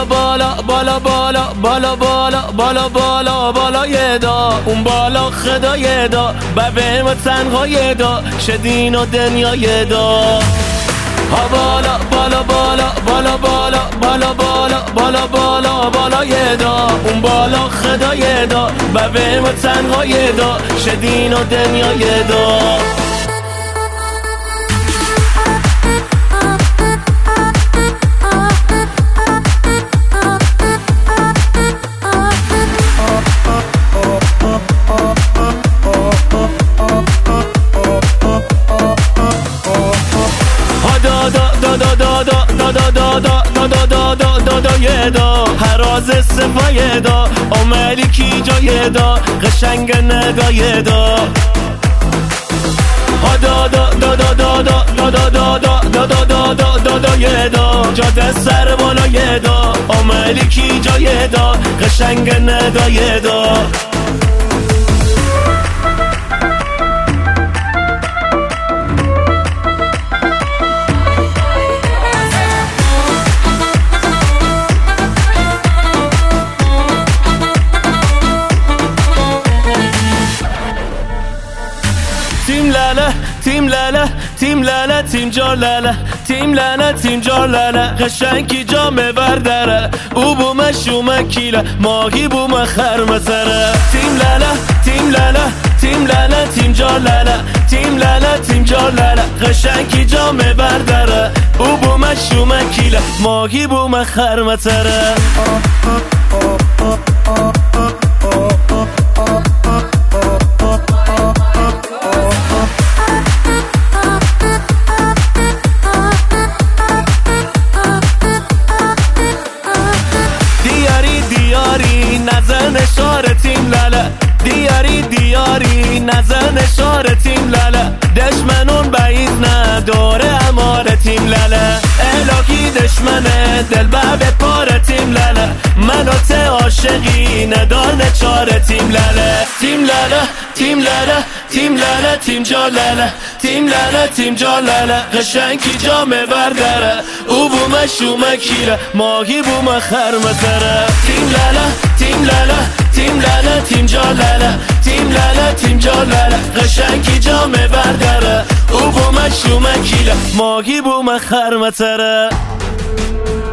بالا بالا بالا بالا بالا بالا بالا بالا بالا یه دا اون بالا خدا یه دا ببه ما تنها یه دا شدین و دنیا یه دا ها بالا بالا بالا بالا بالا بالا بالا بالا بالا بالا یه دا اون بالا خدا یه دا ببه ما تنها یه دا شدین و دنیا یه دا یه دا هراز صفای دا عملی کی جای دا قشنگ نگاه دا ها دا دا دا دا دا دا دا دا دا دا دا دا دا دا یه دا جاده سر بالا یه دا عملی کی جای دا قشنگ نگاه دا تیم لاله تیم لاله تیم لاله تیم جار لاله تیم لاله تیم جار لاله قشنگی جامه برداره او بوم شومه کیله ماهی بوم خرمسره تیم لاله تیم لاله تیم لاله تیم جار لاله تیم لاله تیم جار لاله قشنگی جامه برداره او بوم شومه کیله ماهی بوم خرمسره نزن شار تیم لاله دیاری دیاری نزن شار تیم لاله دشمنون بعید نداره امار تیم لاله الهی دشمنه دل به پار تیم لاله منو ته عاشقی ندانه چار تیم لاله تیم لاله تیم لاله تیم لاله تیم جا لاله تیم لاله تیم جا لاله قشنگی جامه برداره او بوم شومه کیره ماهی بوم خرمسره تیم لاله تیم لاله تیم لاله تیم جا لاله تیم لاله تیم جا لاله قشنگی جامه برداره او بوم شومه کیره ماهی بوم خرمسره